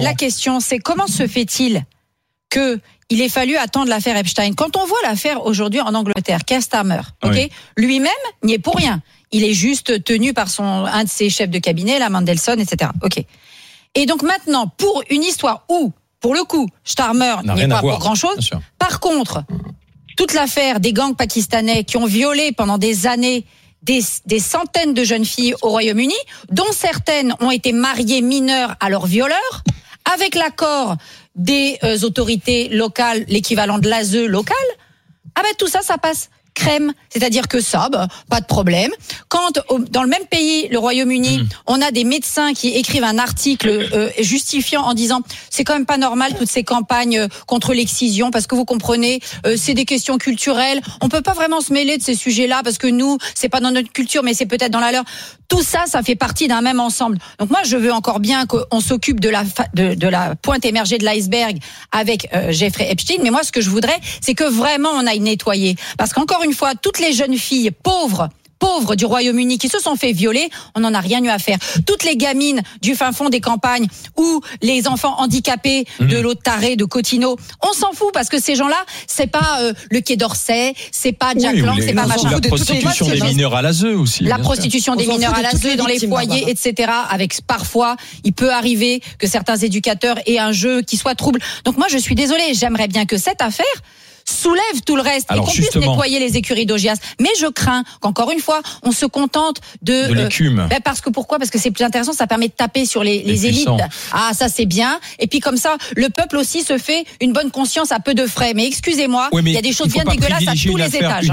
la question, c'est comment se fait-il que il ait fallu attendre l'affaire Epstein. Quand on voit l'affaire aujourd'hui en Angleterre, Keir Starmer, lui-même n'y est pour rien. Il est juste tenu par un de ses chefs de cabinet, la Mandelson, etc. Et donc maintenant, pour une histoire où, pour le coup, Starmer n'est pas pour grand-chose. Par contre, toute l'affaire des gangs pakistanais qui ont violé pendant des années des centaines de jeunes filles au Royaume-Uni, dont certaines ont été mariées mineures à leurs violeurs, avec l'accord des autorités locales, l'équivalent de l'ASE local, tout ça, ça passe crème. C'est-à-dire que ça, pas de problème. Quand, dans le même pays, le Royaume-Uni, on a des médecins qui écrivent un article justifiant en disant c'est quand même pas normal toutes ces campagnes contre l'excision, parce que vous comprenez, c'est des questions culturelles. On peut pas vraiment se mêler de ces sujets-là parce que nous, c'est pas dans notre culture, mais c'est peut-être dans la leur. Tout ça, ça fait partie d'un même ensemble. Donc moi, je veux encore bien qu'on s'occupe de la pointe émergée de l'iceberg avec Jeffrey Epstein. Mais moi, ce que je voudrais, c'est que vraiment on aille nettoyer. Parce qu'encore une fois, toutes les jeunes filles pauvres du Royaume-Uni qui se sont fait violer, on n'en a rien eu à faire. Toutes les gamines du fin fond des campagnes ou les enfants handicapés de l'autre taré de Cottineau, on s'en fout parce que ces gens-là, c'est pas le Quai d'Orsay, c'est pas Jack Lang, c'est pas machin. La prostitution des mineurs à l'ASE aussi. La prostitution des mineurs à l'ASE dans les foyers, etc. Avec parfois, il peut arriver que certains éducateurs aient un jeu qui soit trouble. Donc moi, je suis désolée, j'aimerais bien que cette affaire soulève tout le reste et qu'on puisse nettoyer les écuries d'Augias. Mais je crains qu'encore une fois, on se contente de l'écume. Pourquoi ? Parce que c'est plus intéressant, ça permet de taper sur les élites. Ah, ça c'est bien. Et puis comme ça, le peuple aussi se fait une bonne conscience à peu de frais. Mais excusez-moi, il y a des choses bien dégueulasses à tous les étages.